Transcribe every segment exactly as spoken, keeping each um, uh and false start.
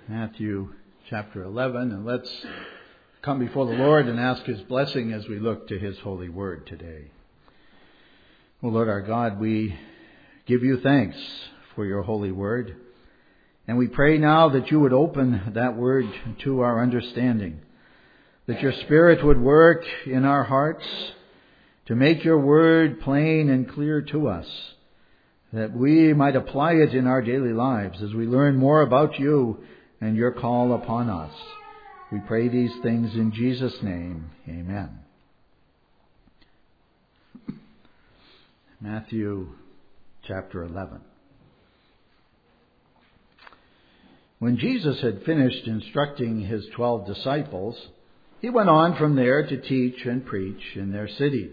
Matthew chapter eleven, and let's come before the Lord and ask His blessing as we look to His holy word today. O Lord our God, we give you thanks for your holy word, and we pray now that you would open that word to our understanding, that your Spirit would work in our hearts to make your word plain and clear to us, that we might apply it in our daily lives as we learn more about you and your call upon us. We pray these things in Jesus' name. Amen. Matthew chapter eleven. When Jesus had finished instructing his twelve disciples, he went on from there to teach and preach in their cities.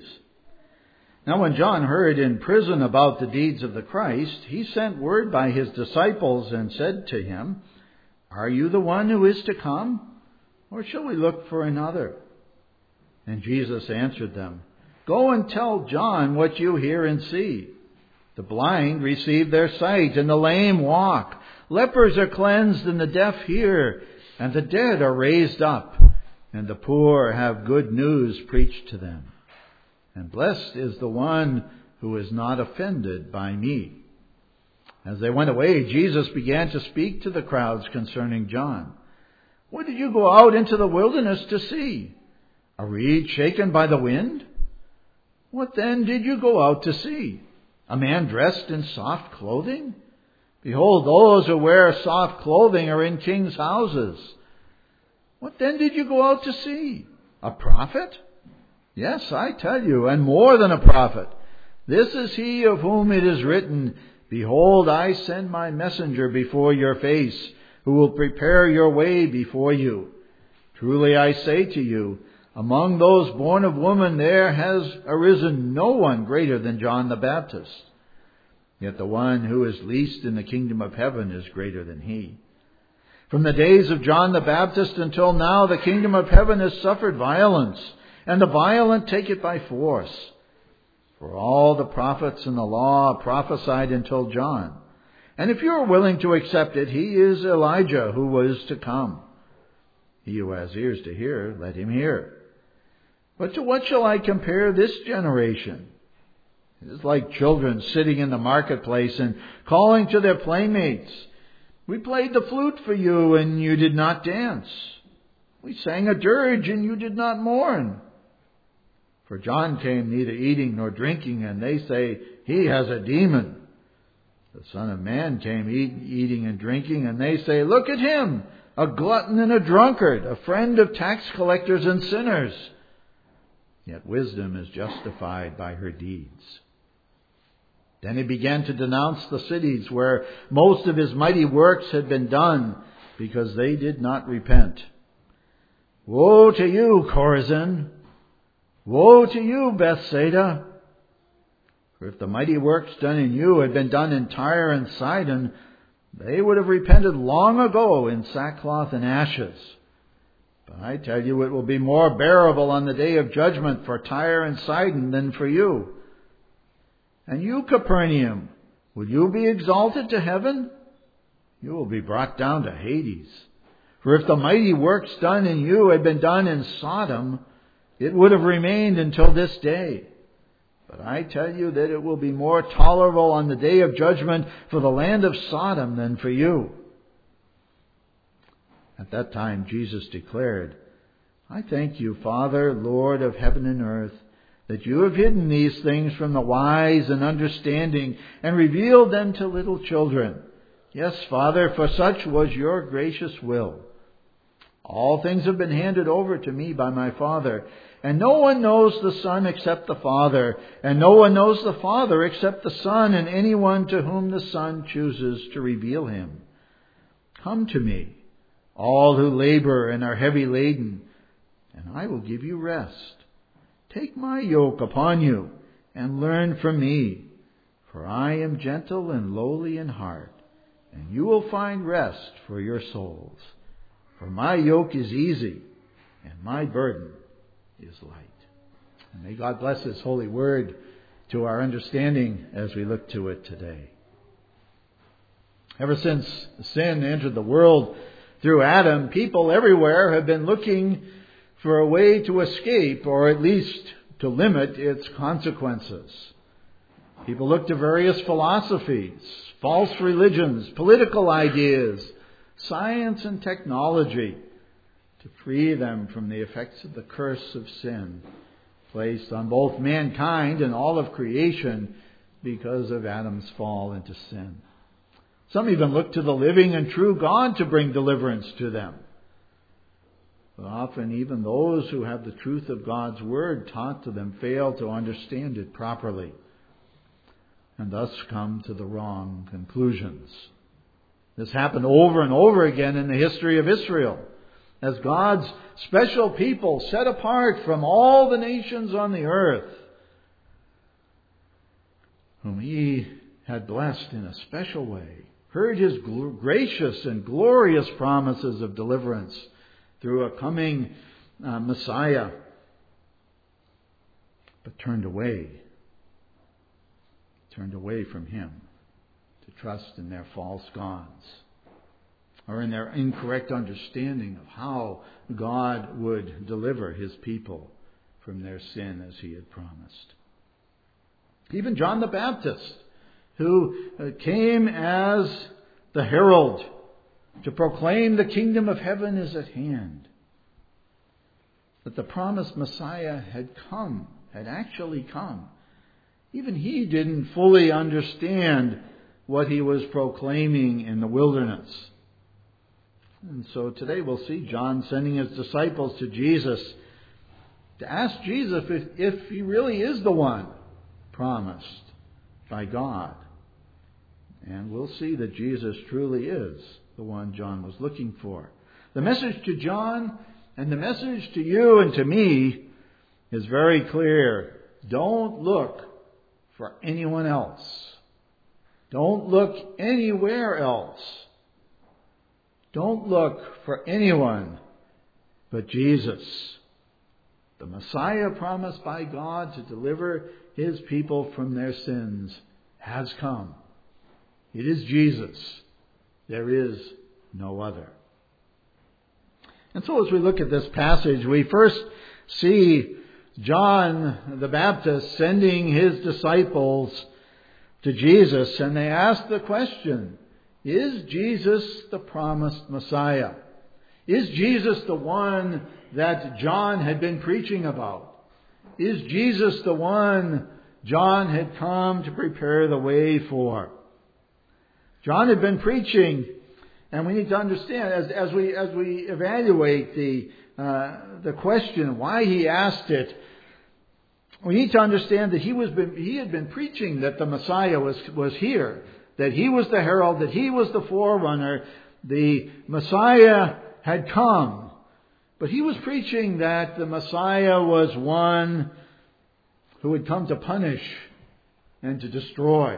Now when John heard in prison about the deeds of the Christ, he sent word by his disciples and said to him, "Are you the one who is to come, or shall we look for another?" And Jesus answered them, "Go and tell John what you hear and see. The blind receive their sight, and the lame walk. Lepers are cleansed, and the deaf hear, and the dead are raised up, and the poor have good news preached to them. And blessed is the one who is not offended by me." As they went away, Jesus began to speak to the crowds concerning John. "What did you go out into the wilderness to see? A reed shaken by the wind? What then did you go out to see? A man dressed in soft clothing? Behold, those who wear soft clothing are in kings' houses. What then did you go out to see? A prophet? Yes, I tell you, and more than a prophet. This is he of whom it is written, 'Behold, I send my messenger before your face, who will prepare your way before you.' Truly I say to you, among those born of woman there has arisen no one greater than John the Baptist. Yet the one who is least in the kingdom of heaven is greater than he. From the days of John the Baptist until now, the kingdom of heaven has suffered violence, and the violent take it by force. For all the prophets and the law prophesied until John. And if you are willing to accept it, he is Elijah who was to come. He who has ears to hear, let him hear. But to what shall I compare this generation? It is like children sitting in the marketplace and calling to their playmates, 'We played the flute for you, and you did not dance. We sang a dirge, and you did not mourn.' For John came neither eating nor drinking, and they say, 'He has a demon.' The Son of Man came eat, eating and drinking, and they say, 'Look at him, a glutton and a drunkard, a friend of tax collectors and sinners.' Yet wisdom is justified by her deeds." Then he began to denounce the cities where most of his mighty works had been done, because they did not repent. "Woe to you, Chorazin! Woe to you, Bethsaida! For if the mighty works done in you had been done in Tyre and Sidon, they would have repented long ago in sackcloth and ashes. But I tell you, it will be more bearable on the day of judgment for Tyre and Sidon than for you. And you, Capernaum, will you be exalted to heaven? You will be brought down to Hades. For if the mighty works done in you had been done in Sodom, it would have remained until this day. But I tell you that it will be more tolerable on the day of judgment for the land of Sodom than for you." At that time Jesus declared, "I thank you, Father, Lord of heaven and earth, that you have hidden these things from the wise and understanding and revealed them to little children. Yes, Father, for such was your gracious will. All things have been handed over to me by my Father, and no one knows the Son except the Father, and no one knows the Father except the Son, and anyone to whom the Son chooses to reveal him. Come to me, all who labor and are heavy laden, and I will give you rest. Take my yoke upon you and learn from me, for I am gentle and lowly in heart, and you will find rest for your souls. For my yoke is easy and my burden is light." And may God bless His holy word to our understanding as we look to it today. Ever since sin entered the world Through Adam, people everywhere have been looking for a way to escape, or at least to limit its consequences. People look to various philosophies, false religions, political ideas, science and technology to free them from the effects of the curse of sin placed on both mankind and all of creation because of Adam's fall into sin. Some even look to the living and true God to bring deliverance to them. But often even those who have the truth of God's Word taught to them fail to understand it properly, and thus come to the wrong conclusions. This happened over and over again in the history of Israel, as God's special people set apart from all the nations on the earth, whom He had blessed in a special way, heard His gracious and glorious promises of deliverance through a coming uh, Messiah, but turned away, turned away from Him to trust in their false gods, or in their incorrect understanding of how God would deliver His people from their sin as He had promised. Even John the Baptist, who came as the herald to proclaim the kingdom of heaven is at hand, that the promised Messiah had come, had actually come. Even he didn't fully understand what he was proclaiming in the wilderness. And so today we'll see John sending his disciples to Jesus to ask Jesus if, if he really is the one promised by God. And we'll see that Jesus truly is the one John was looking for. The message to John and the message to you and to me is very clear. Don't look for anyone else. Don't look anywhere else. Don't look for anyone but Jesus, the Messiah promised by God to deliver His people from their sins, has come. It is Jesus. There is no other. And so as we look at this passage, we first see John the Baptist sending his disciples to Jesus, and they ask the question, is Jesus the promised Messiah? Is Jesus the one that John had been preaching about? Is Jesus the one John had come to prepare the way for? John had been preaching, and we need to understand as, as we as we evaluate the uh, the question why he asked it, we need to understand that he was been, he had been preaching that the Messiah was was here, that he was the herald, that he was the forerunner, the Messiah had come, but he was preaching that the Messiah was one who would come to punish and to destroy.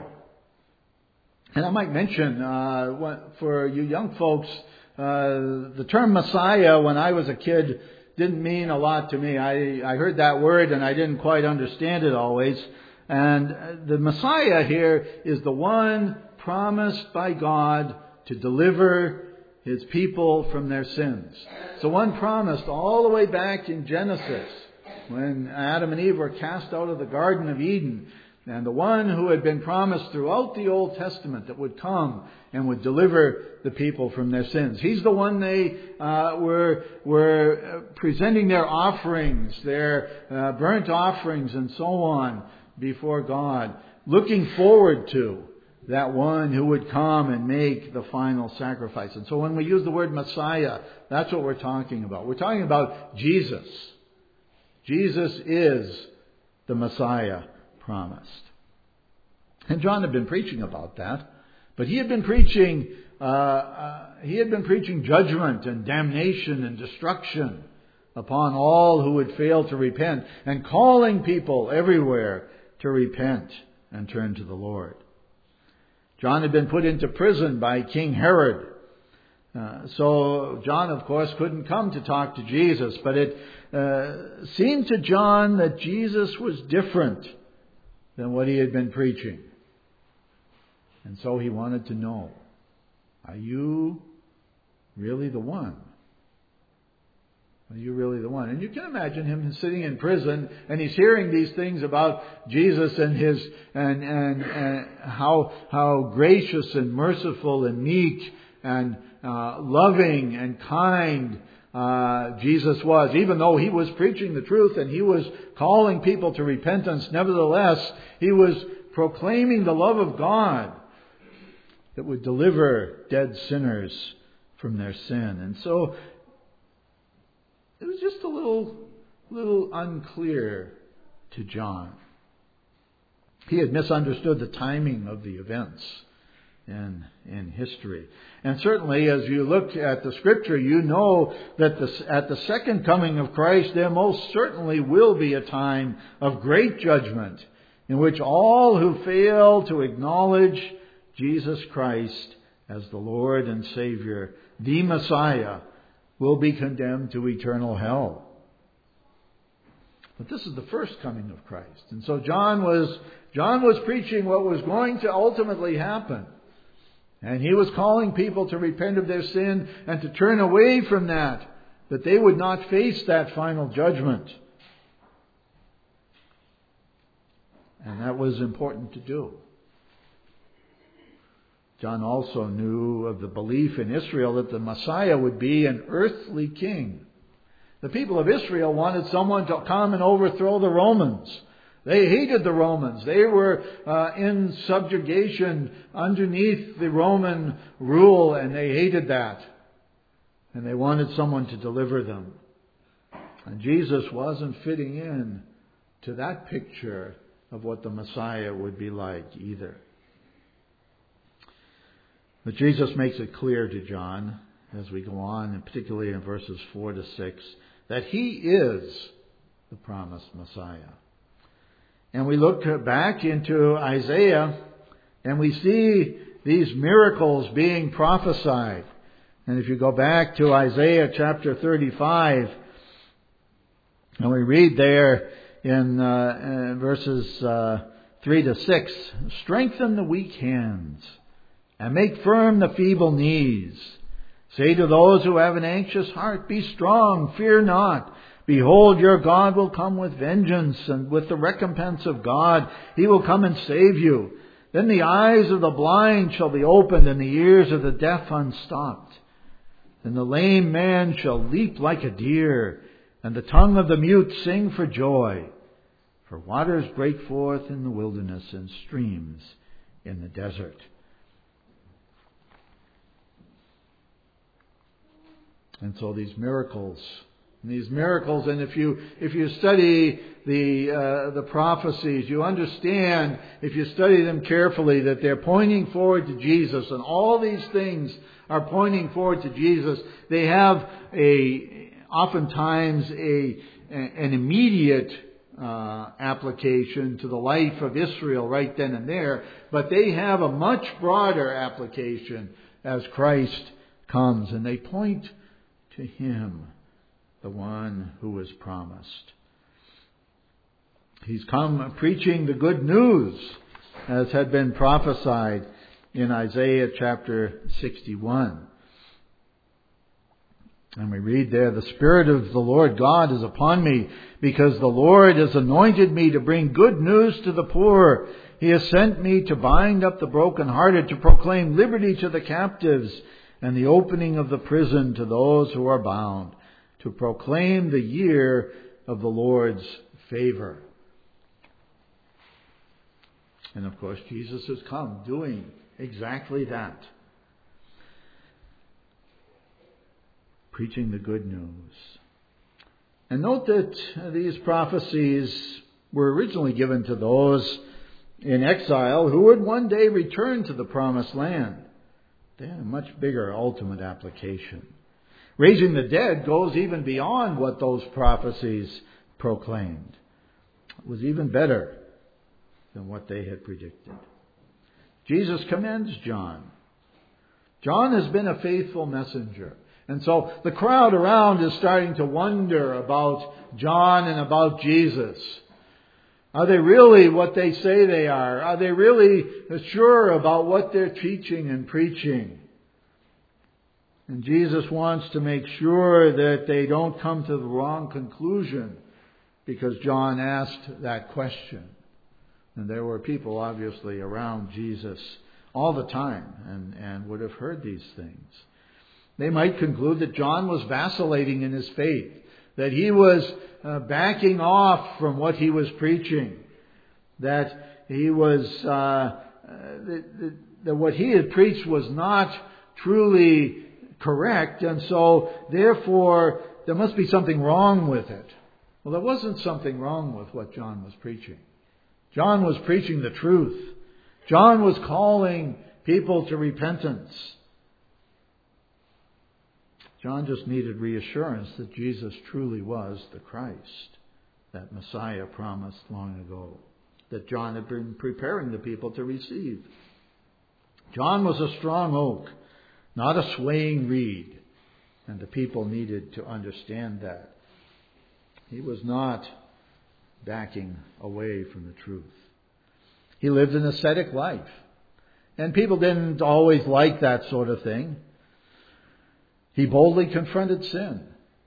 And I might mention, uh, for you young folks, uh, the term Messiah when I was a kid didn't mean a lot to me. I, I heard that word and I didn't quite understand it always. And the Messiah here is the one promised by God to deliver His people from their sins. It's the one promised all the way back in Genesis when Adam and Eve were cast out of the Garden of Eden. And the one who had been promised throughout the Old Testament that would come and would deliver the people from their sins. He's the one they uh, were were presenting their offerings, their uh, burnt offerings and so on before God, looking forward to that one who would come and make the final sacrifice. And so when we use the word Messiah, that's what we're talking about. We're talking about Jesus. Jesus is the Messiah promised. And John had been preaching about that, but he had been preaching uh, uh, he had been preaching judgment and damnation and destruction upon all who would fail to repent, and calling people everywhere to repent and turn to the Lord. John had been put into prison by King Herod. Uh, so John, of course, couldn't come to talk to Jesus, but it uh, seemed to John that Jesus was different than what he had been preaching. And so he wanted to know, are you really the one? Are you really the one? And you can imagine him sitting in prison, and he's hearing these things about Jesus and his and and, and how how gracious and merciful and meek and uh, loving and kind uh, Jesus was. Even though he was preaching the truth and he was calling people to repentance, nevertheless he was proclaiming the love of God that would deliver dead sinners from their sin. And so it was just a little, little unclear to John. He had misunderstood the timing of the events in, in history. And certainly as you look at the Scripture, you know that the, at the second coming of Christ, there most certainly will be a time of great judgment in which all who fail to acknowledge Jesus Christ as the Lord and Savior, the Messiah, will be condemned to eternal hell. But this is the first coming of Christ. And so John was John was preaching what was going to ultimately happen. And he was calling people to repent of their sin and to turn away from that, that they would not face that final judgment. And that was important to do. John also knew of the belief in Israel that the Messiah would be an earthly king. The people of Israel wanted someone to come and overthrow the Romans. They hated the Romans. They were uh, in subjugation underneath the Roman rule, and they hated that. And they wanted someone to deliver them. And Jesus wasn't fitting in to that picture of what the Messiah would be like either. But Jesus makes it clear to John as we go on, and particularly in verses four to six, that he is the promised Messiah. And we look back into Isaiah and we see these miracles being prophesied. And if you go back to Isaiah chapter thirty-five, and we read there in, uh, in verses uh, three to six, strengthen the weak hands and make firm the feeble knees. Say to those who have an anxious heart, be strong, fear not. Behold, your God will come with vengeance, and with the recompense of God, He will come and save you. Then the eyes of the blind shall be opened, and the ears of the deaf unstopped. Then the lame man shall leap like a deer, and the tongue of the mute sing for joy. For waters break forth in the wilderness, and streams in the desert. And so these miracles, and these miracles, and if you if you study the uh, the prophecies, you understand, if you study them carefully, that they're pointing forward to Jesus, and all these things are pointing forward to Jesus. They have a oftentimes a an immediate uh, application to the life of Israel right then and there, but they have a much broader application as Christ comes, and they point to Him, the one who was promised. He's come preaching the good news, as had been prophesied in Isaiah chapter sixty-one. And we read there, the Spirit of the Lord God is upon me, because the Lord has anointed me to bring good news to the poor. He has sent me to bind up the brokenhearted, to proclaim liberty to the captives, and the opening of the prison to those who are bound, to proclaim the year of the Lord's favor. And of course, Jesus has come doing exactly that. Preaching the good news. And note that these prophecies were originally given to those in exile who would one day return to the promised land. They had a much bigger ultimate application. Raising the dead goes even beyond what those prophecies proclaimed. It was even better than what they had predicted. Jesus commends John. John has been a faithful messenger. And so the crowd around is starting to wonder about John and about Jesus. Are they really what they say they are? Are they really sure about what they're teaching and preaching? And Jesus wants to make sure that they don't come to the wrong conclusion because John asked that question. And there were people obviously around Jesus all the time and, and would have heard these things. They might conclude that John was vacillating in his faith, that he was uh, backing off from what he was preaching, that he was uh, uh, that, that, that what he had preached was not truly correct, and so therefore there must be something wrong with it. Well, there wasn't something wrong with what John was preaching. John was preaching the truth. John was calling people to repentance. John just needed reassurance that Jesus truly was the Christ, that Messiah promised long ago, that John had been preparing the people to receive. John was a strong oak, not a swaying reed, and the people needed to understand that. He was not backing away from the truth. He lived an ascetic life, and people didn't always like that sort of thing. He boldly confronted sin.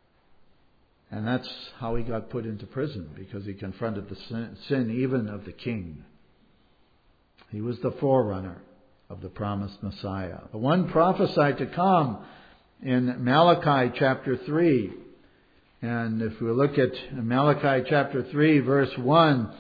And that's how he got put into prison, because he confronted the sin, sin even of the king. He was the forerunner of the promised Messiah, the one prophesied to come in Malachi chapter three. And if we look at Malachi chapter three, verse one,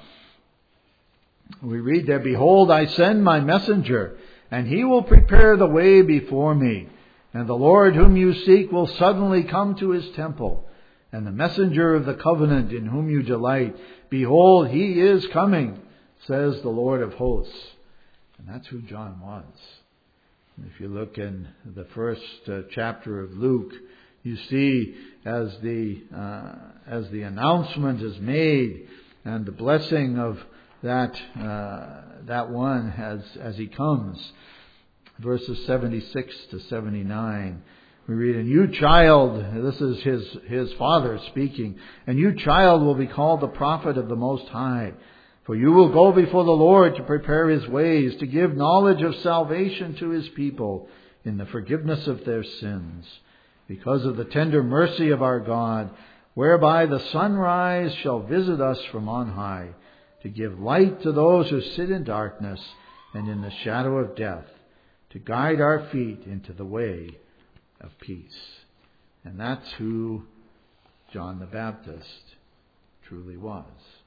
we read there, "Behold, I send my messenger, and he will prepare the way before me. And the Lord whom you seek will suddenly come to his temple. And the messenger of the covenant in whom you delight, behold, he is coming, says the Lord of hosts." And that's who John was. And if you look in the first uh, chapter of Luke, you see as the uh, as the announcement is made and the blessing of that uh, that one as as he comes. Verses seventy-six to seventy-nine, we read, "And you, child," this is his, his father speaking, "and you, child, will be called the prophet of the Most High. For you will go before the Lord to prepare his ways, to give knowledge of salvation to his people in the forgiveness of their sins, because of the tender mercy of our God, whereby the sunrise shall visit us from on high, to give light to those who sit in darkness and in the shadow of death, to guide our feet into the way of peace." And that's who John the Baptist truly was.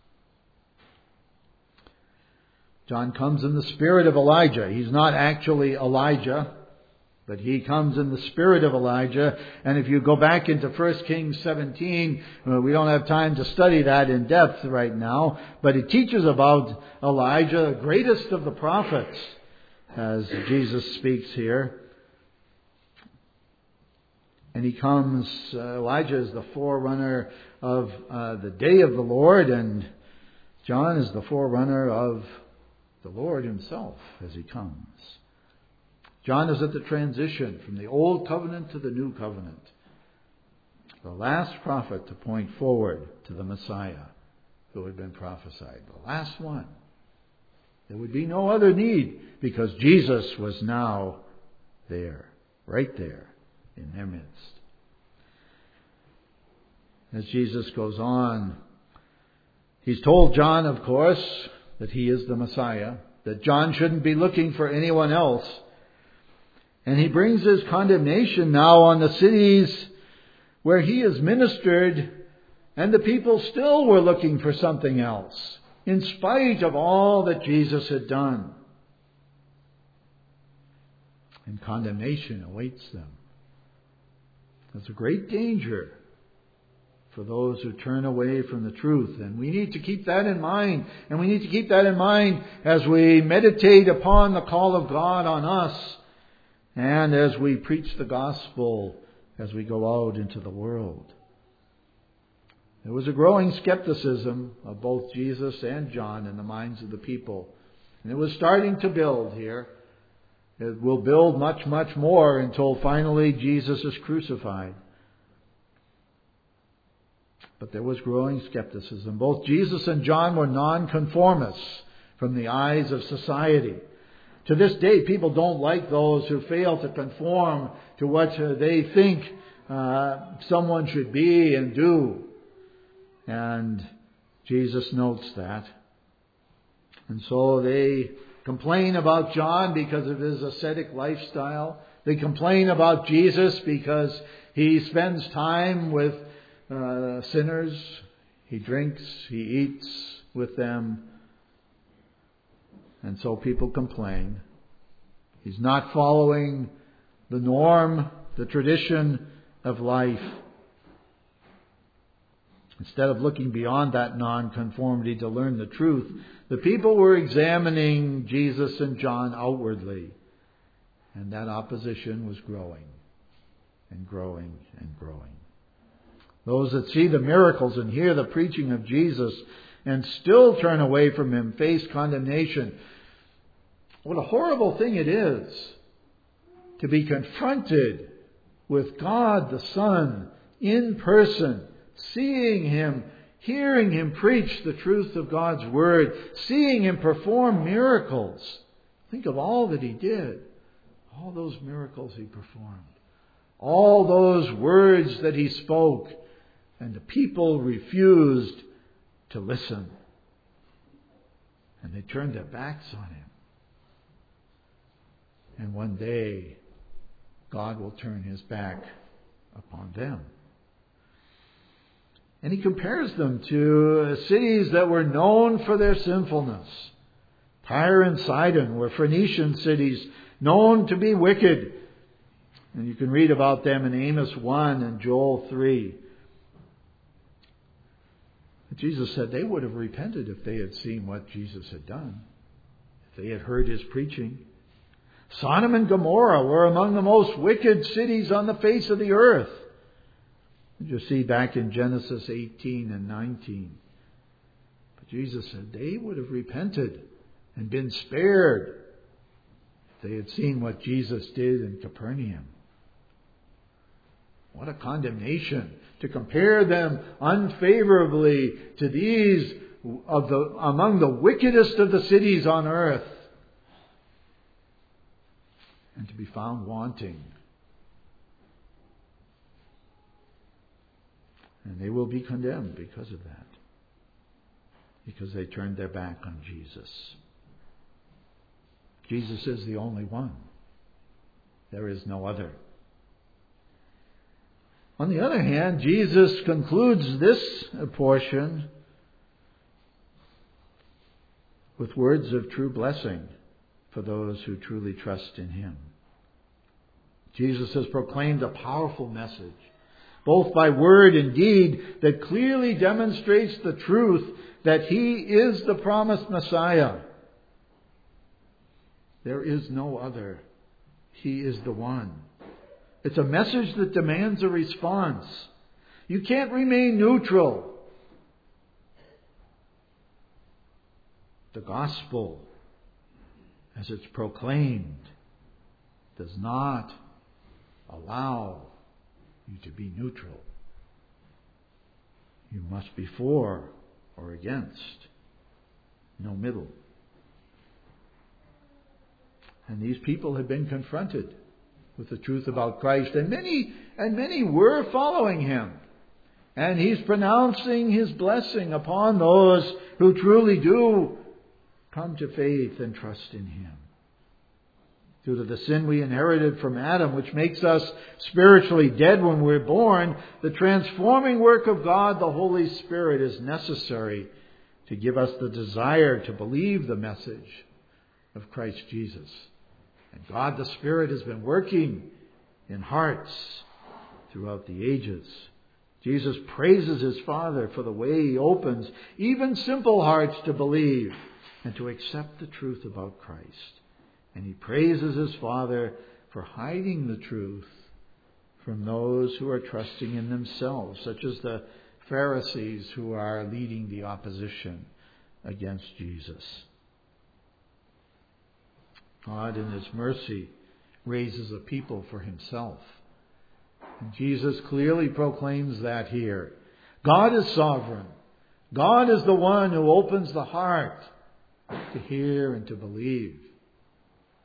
John comes in the spirit of Elijah. He's not actually Elijah, but he comes in the spirit of Elijah. And if you go back into First Kings seventeen, we don't have time to study that in depth right now, but it teaches about Elijah, the greatest of the prophets, as Jesus speaks here. And he comes, uh, Elijah is the forerunner of uh, the day of the Lord, and John is the forerunner of the Lord himself as he comes. John is at the transition from the old covenant to the new covenant, the last prophet to point forward to the Messiah who had been prophesied, the last one. There would be no other need, because Jesus was now there, right there in their midst. As Jesus goes on, he's told John, of course, that he is the Messiah, that John shouldn't be looking for anyone else. And he brings his condemnation now on the cities where he has ministered, and the people still were looking for something else, in spite of all that Jesus had done. And condemnation awaits them. There's a great danger for those who turn away from the truth. And we need to keep that in mind. And we need to keep that in mind as we meditate upon the call of God on us, and as we preach the gospel as we go out into the world. There was a growing skepticism of both Jesus and John in the minds of the people. And it was starting to build here. It will build much, much more until finally Jesus is crucified. But there was growing skepticism. Both Jesus and John were nonconformists from the eyes of society. To this day, people don't like those who fail to conform to what uh, they think uh, someone should be and do. And Jesus notes that. And so they complain about John because of his ascetic lifestyle. They complain about Jesus because he spends time with uh, sinners. He drinks, he eats with them. And so people complain. He's not following the norm, the tradition of life. Instead of looking beyond that nonconformity to learn the truth, the people were examining Jesus and John outwardly. And that opposition was growing and growing and growing. Those that see the miracles and hear the preaching of Jesus and still turn away from Him face condemnation. What a horrible thing it is to be confronted with God the Son in person, seeing Him, hearing Him preach the truth of God's Word, seeing Him perform miracles. Think of all that He did. All those miracles He performed. All those words that He spoke. And the people refused to listen. And they turned their backs on Him. And one day, God will turn His back upon them. And He compares them to cities that were known for their sinfulness. Tyre and Sidon were Phoenician cities known to be wicked. And you can read about them in Amos one and Joel three. But Jesus said they would have repented if they had seen what Jesus had done, if they had heard His preaching. Sodom and Gomorrah were among the most wicked cities on the face of the earth. You see back in Genesis eighteen and nineteen. But Jesus said they would have repented and been spared if they had seen what Jesus did in Capernaum. What a condemnation to compare them unfavorably to these of the among the wickedest of the cities on earth, and to be found wanting. And they will be condemned because of that. Because they turned their back on Jesus. Jesus is the only one. There is no other. On the other hand, Jesus concludes this portion with words of true blessing for those who truly trust in Him. Jesus has proclaimed a powerful message, both by word and deed, that clearly demonstrates the truth that He is the promised Messiah. There is no other. He is the one. It's a message that demands a response. You can't remain neutral. The gospel, as it's proclaimed, does not allow you to be neutral. You must be for or against. No middle. And these people had been confronted with the truth about Christ, and many and many were following Him. And He's pronouncing His blessing upon those who truly do come to faith and trust in Him. Due to the sin we inherited from Adam, which makes us spiritually dead when we're born, the transforming work of God, the Holy Spirit, is necessary to give us the desire to believe the message of Christ Jesus. And God the Spirit has been working in hearts throughout the ages. Jesus praises His Father for the way He opens even simple hearts to believe and to accept the truth about Christ. And He praises His Father for hiding the truth from those who are trusting in themselves, such as the Pharisees who are leading the opposition against Jesus. God in His mercy raises a people for Himself. And Jesus clearly proclaims that here. God is sovereign. God is the one who opens the heart to hear and to believe.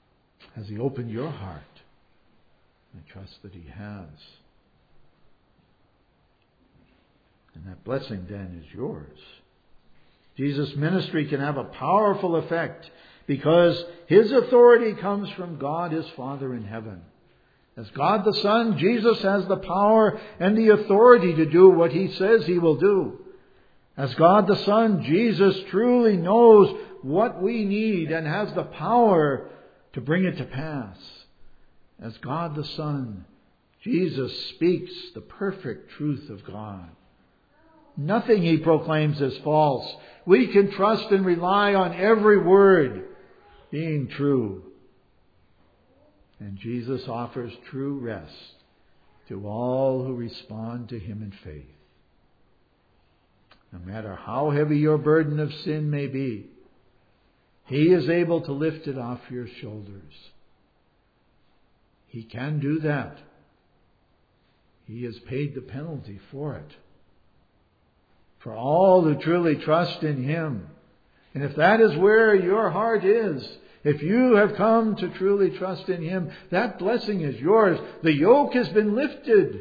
Has He opened your heart? I trust that He has. And that blessing then is yours. Jesus' ministry can have a powerful effect because His authority comes from God, His Father in heaven. As God the Son, Jesus has the power and the authority to do what He says He will do. As God the Son, Jesus truly knows what we need and has the power to bring it to pass. As God the Son, Jesus speaks the perfect truth of God. Nothing He proclaims is false. We can trust and rely on every word being true. And Jesus offers true rest to all who respond to Him in faith. No matter how heavy your burden of sin may be, He is able to lift it off your shoulders. He can do that. He has paid the penalty for it. For all who truly trust in Him. And if that is where your heart is, if you have come to truly trust in Him, that blessing is yours. The yoke has been lifted.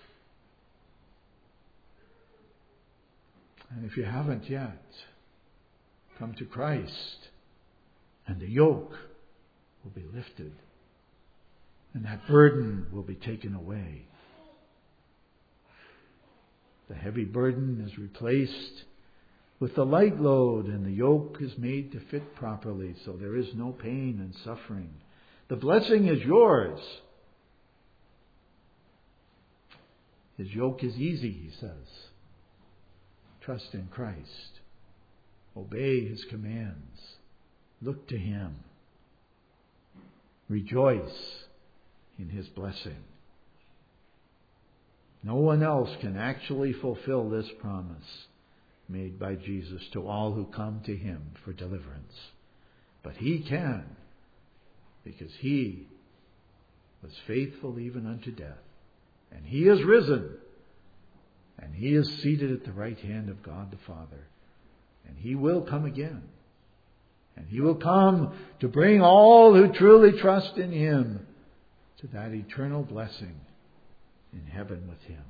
And if you haven't yet, come to Christ, and the yoke will be lifted. And that burden will be taken away. The heavy burden is replaced with the light load, and the yoke is made to fit properly, so there is no pain and suffering. The blessing is yours. His yoke is easy, He says. Trust in Christ. Obey His commands. Look to Him. Rejoice in His blessing. No one else can actually fulfill this promise made by Jesus to all who come to Him for deliverance. But He can, because He was faithful even unto death. And He is risen. And He is seated at the right hand of God the Father. And He will come again. And He will come to bring all who truly trust in Him to that eternal blessing in heaven with Him.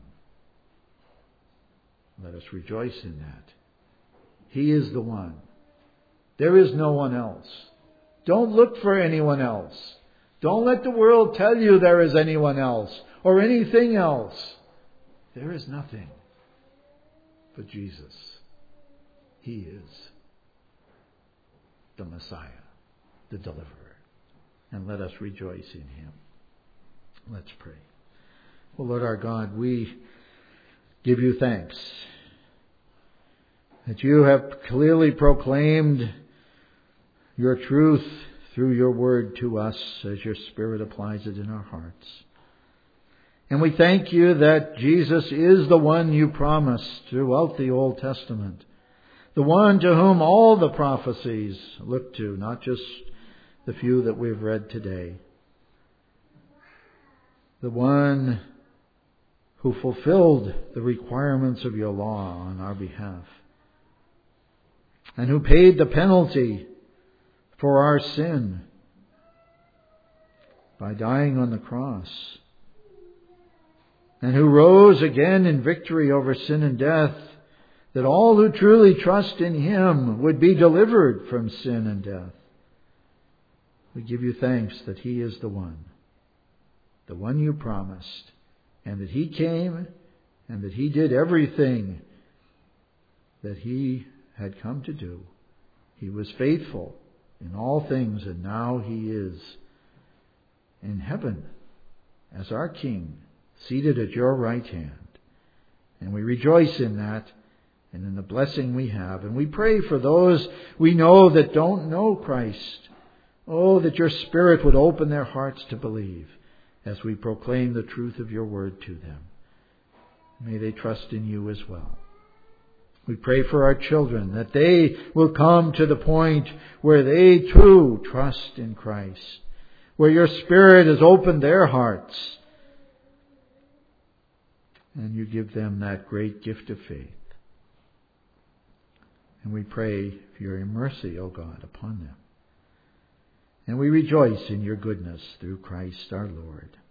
Let us rejoice in that. He is the one. There is no one else. Don't look for anyone else. Don't let the world tell you there is anyone else or anything else. There is nothing but Jesus. He is the Messiah, the deliverer. And let us rejoice in Him. Let's pray. Oh Lord our God, we give You thanks that You have clearly proclaimed Your truth through Your word to us as Your Spirit applies it in our hearts. And we thank You that Jesus is the one You promised throughout the Old Testament, the one to whom all the prophecies look to, not just the few that we've read today. The one who fulfilled the requirements of Your law on our behalf, and who paid the penalty for our sin by dying on the cross, and who rose again in victory over sin and death, that all who truly trust in Him would be delivered from sin and death. We give You thanks that He is the one, the one You promised, and that He came and that He did everything that He had come to do. He was faithful in all things, and now He is in heaven as our King, seated at Your right hand. And we rejoice in that and in the blessing we have. And we pray for those we know that don't know Christ. Oh, that Your Spirit would open their hearts to believe as we proclaim the truth of Your word to them. May they trust in You as well. We pray for our children, that they will come to the point where they too trust in Christ, where Your Spirit has opened their hearts, and You give them that great gift of faith. And we pray for Your mercy, O God, upon them. And we rejoice in your goodness through Christ our Lord.